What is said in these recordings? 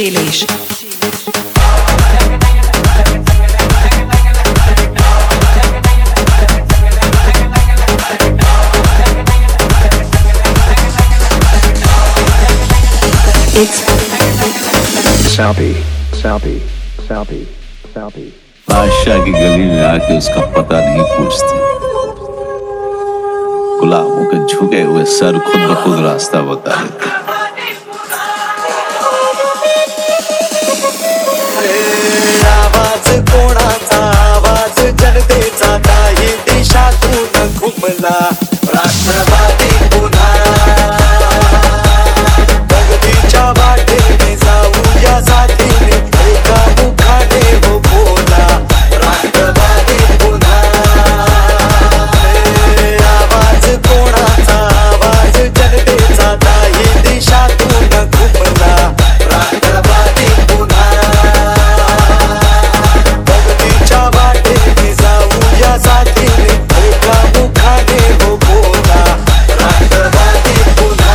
Shailesh. Salpi. बादशाह की गली में आके उसका पता नहीं पूछते, गुलामों के झुके हुए सर खुद ब खुद रास्ता बता देते। आवाज कोणाचा, आवाज जनतेचा, काही दिशातून घुमला राष्ट्रवादी पुन्हा। प्रगतीच्या वाटेने जाऊया साथीने, एका मुखाने हो बोला राष्ट्रवादी पुन्हा। आवाज कोणाचा, आवाज जनतेचा, काही दिशातून घुमला राष्ट्रवादी पुन्हा। प्रगतीच्या वाटेने जाऊया साथीने, एका मुखाने हो बोला राष्ट्रवादी पुन्हा।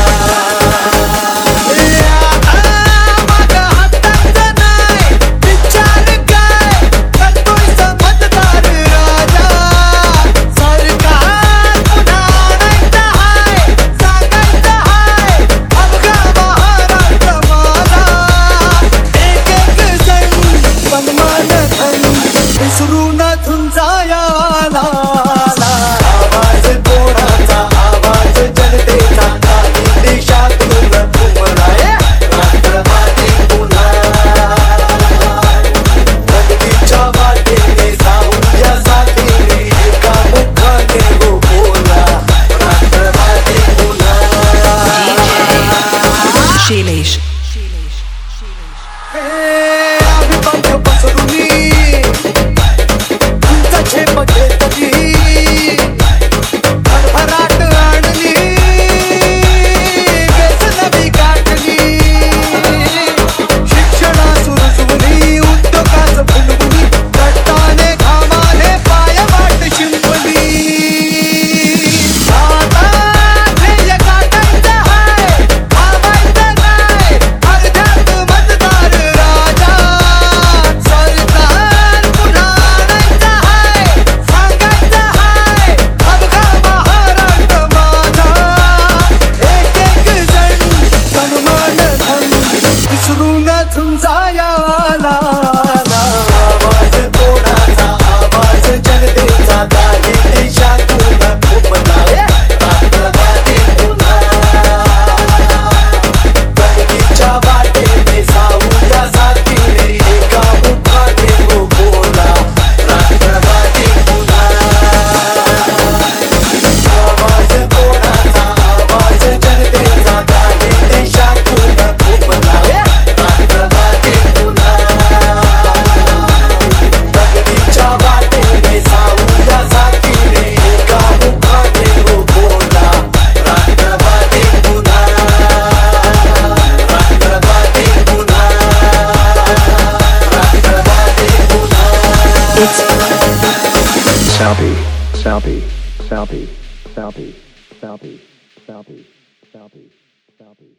Shailesh. Salpi.